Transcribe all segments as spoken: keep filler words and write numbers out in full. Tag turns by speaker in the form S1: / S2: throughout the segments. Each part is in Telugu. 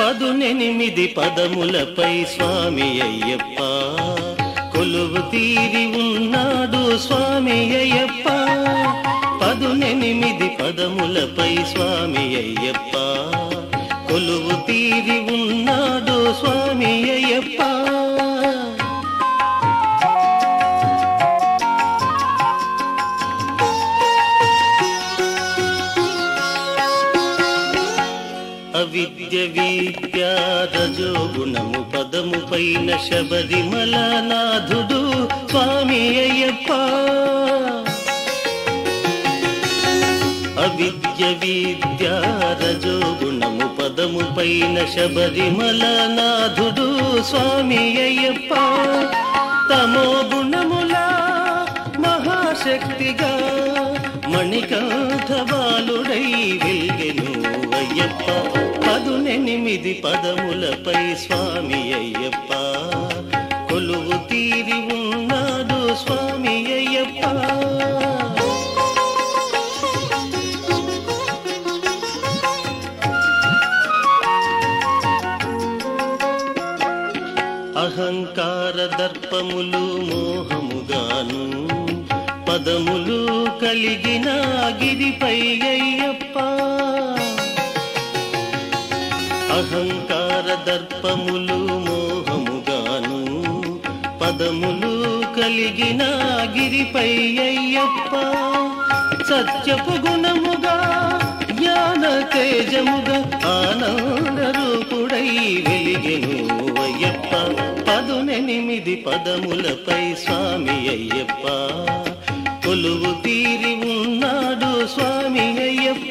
S1: పదునెనిమిది పదములపై స్వామి అయ్యప్ప కొలువు తీరి ఉన్నాడు స్వామి అయ్యప్ప. పదునెనిమిది పదములపై స్వామి అయ్యప్ప కొలువు తీరి ఉన్నాడు స్వామి అయ్యప్ప. అవిద్య విద్య రజోగుణము పదము పైన శబరిమల నాథుడు స్వామి అయ్యప్ప. అవిద్య విద్య రజోగుణము పదము పైన శబరిమల నాథుడు స్వామి అయ్యప్ప. తమో గుణముల మహాశక్తిగా మణికంఠ బాలుడై వెల్గెను అయ్యప్ప. పదునెనిమిది పదములపై స్వామి అయ్యప్ప కొలువు తీరి ఉన్నాడు స్వామి అయ్యప్ప. అహంకార దర్పములు మోహముగాను పదములు కలిగిన గిరిపై అయ్యప్ప. అహంకార దర్పములు మోహముగాను పదములు కలిగిన గిరిపై అయ్యప్ప. సత్యపు గుణముగా జ్ఞాన తేజముగా ఆనంద రూపుడై వెలిగెను అయ్యప్ప. పదునెనిమిది పదములపై స్వామి అయ్యప్ప కొలువు తీరి ఉన్నాడు స్వామి అయ్యప్ప.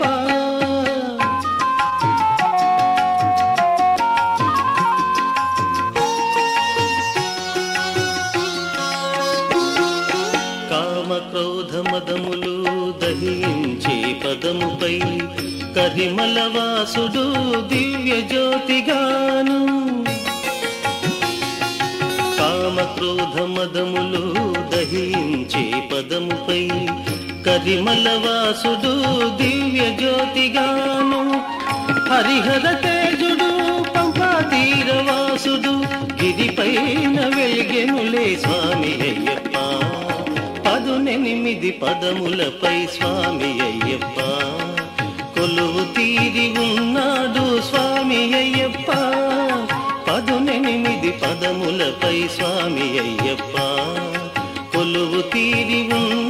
S1: కామ క్రోధ మదములు దహించే పదముపై కరిమల వాసుడు దివ్య జ్యోతిగాను. కామ క్రోధ మదములు దహించే పదముపై కరిమల వాసుడు దివ్య జ్యోతిగాను. హరిహర తేజుడు పంపా తీరవాసుడు గిరిపైన వెలిగెనులే స్వామి అయ్యప్ప. పదునెనిమిది పదములపై స్వామి అయ్యప్ప కొలువు తీరి ఉన్నాడు స్వామి అయ్యప్ప. పదునెనిమిది పదములపై స్వామి అయ్యప్ప కొలువు తీరి ఉన్నాడు